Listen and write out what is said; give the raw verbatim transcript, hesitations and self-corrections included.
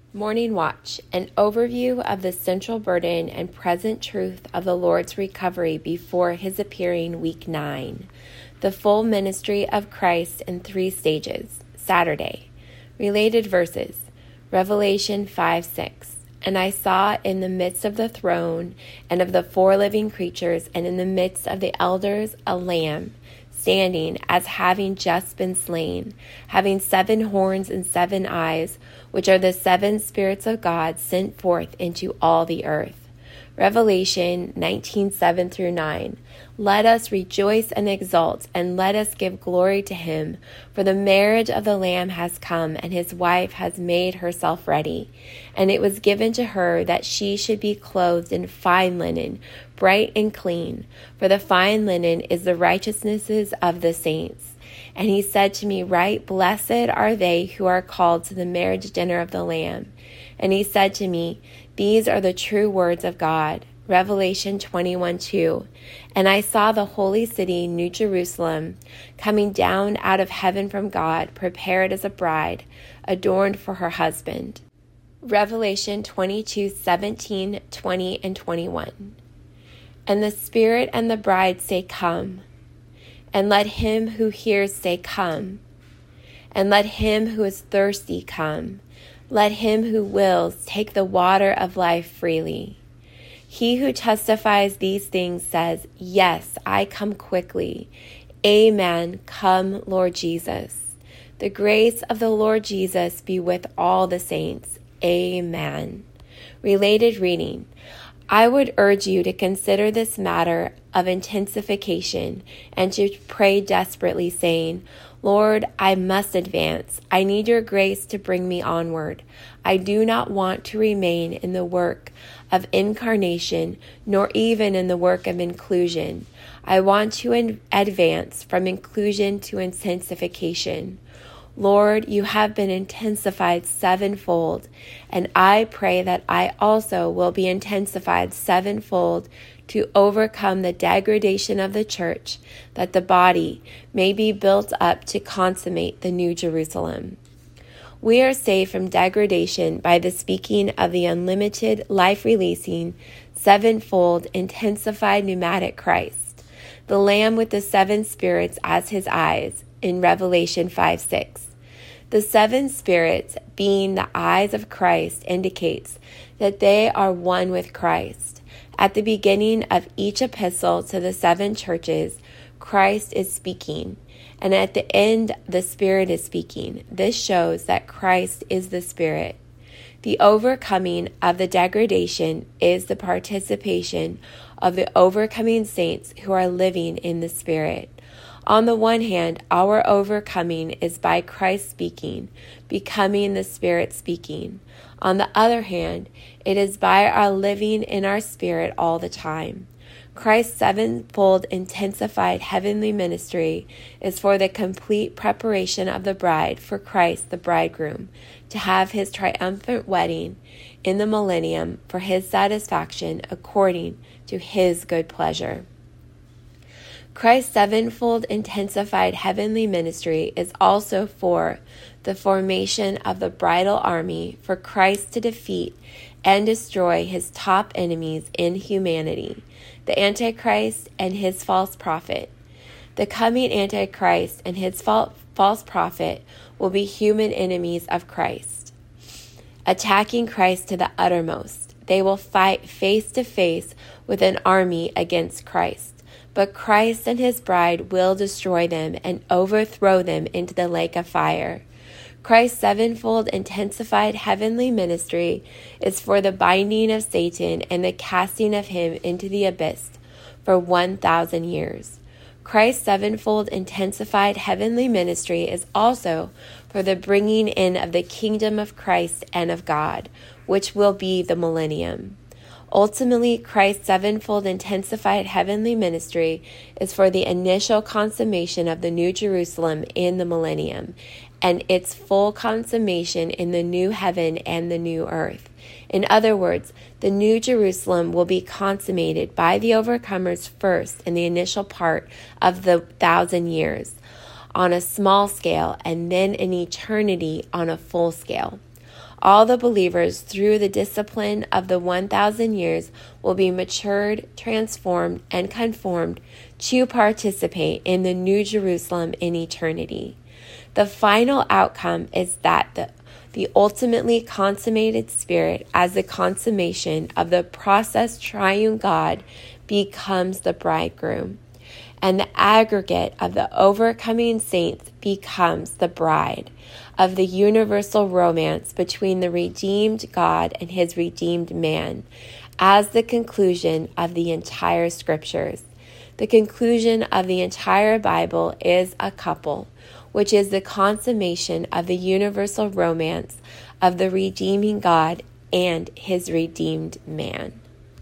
Morning Watch, an overview of the central burden and present truth of the Lord's recovery before his appearing week nine. The full ministry of Christ in three stages. Saturday. Related verses. Revelation five six. And I saw in the midst of the throne and of the four living creatures and in the midst of the elders a lamb, standing as having just been slain, having seven horns and seven eyes, which are the seven spirits of God sent forth into all the earth. Revelation nineteen seven through nine. Let us rejoice and exult, and let us give glory to him, for the marriage of the Lamb has come, and his wife has made herself ready. And it was given to her that she should be clothed in fine linen, bright and clean, for the fine linen is the righteousnesses of the saints. And he said to me, Right, blessed are they who are called to the marriage dinner of the Lamb. And he said to me, These are the true words of God. Revelation twenty-one two. And I saw the holy city, New Jerusalem, coming down out of heaven from God, prepared as a bride, adorned for her husband. Revelation twenty-two seventeen, twenty, and twenty-one. And the Spirit and the bride say, Come. And let him who hears say, Come. And let him who is thirsty come. Let him who wills take the water of life freely. He who testifies these things says, Yes, I come quickly. Amen. Come, Lord Jesus. The grace of the Lord Jesus be with all the saints. Amen. Related reading. I would urge you to consider this matter of intensification and to pray desperately, saying, Lord, I must advance. I need your grace to bring me onward. I do not want to remain in the work of incarnation, nor even in the work of inclusion. I want to in- advance from inclusion to intensification. Lord, you have been intensified sevenfold, and I pray that I also will be intensified sevenfold to overcome the degradation of the church, that the body may be built up to consummate the New Jerusalem. We are saved from degradation by the speaking of the unlimited, life-releasing, sevenfold, intensified pneumatic Christ, the Lamb with the seven spirits as his eyes, in Revelation five six. The seven spirits, being the eyes of Christ, indicates that they are one with Christ. At the beginning of each epistle to the seven churches, Christ is speaking, and at the end, the Spirit is speaking. This shows that Christ is the Spirit. The overcoming of the degradation is the participation of the overcoming saints who are living in the Spirit. On the one hand, our overcoming is by Christ speaking, becoming the Spirit speaking. On the other hand, it is by our living in our spirit all the time. Christ's sevenfold intensified heavenly ministry is for the complete preparation of the bride for Christ the bridegroom to have his triumphant wedding in the millennium for his satisfaction according to his good pleasure. Christ's sevenfold intensified heavenly ministry is also for the formation of the bridal army for Christ to defeat and destroy his top enemies in humanity, the Antichrist and his false prophet. The coming Antichrist and his false prophet will be human enemies of Christ, attacking Christ to the uttermost. They will fight face to face with an army against Christ. But Christ and his bride will destroy them and overthrow them into the lake of fire. Christ's sevenfold intensified heavenly ministry is for the binding of Satan and the casting of him into the abyss for one thousand years. Christ's sevenfold intensified heavenly ministry is also for the bringing in of the kingdom of Christ and of God, which will be the millennium. Ultimately, Christ's sevenfold intensified heavenly ministry is for the initial consummation of the New Jerusalem in the millennium, and its full consummation in the new heaven and the new earth. In other words, the New Jerusalem will be consummated by the overcomers first in the initial part of the thousand years on a small scale, and then in eternity on a full scale. All the believers, through the discipline of the one thousand years, will be matured, transformed, and conformed to participate in the New Jerusalem in eternity. The final outcome is that the, the ultimately consummated Spirit, as the consummation of the process triune God, becomes the bridegroom, and the aggregate of the overcoming saints becomes the bride of the universal romance between the redeemed God and his redeemed man, as the conclusion of the entire scriptures. The conclusion of the entire Bible is a couple, which is the consummation of the universal romance of the redeeming God and his redeemed man.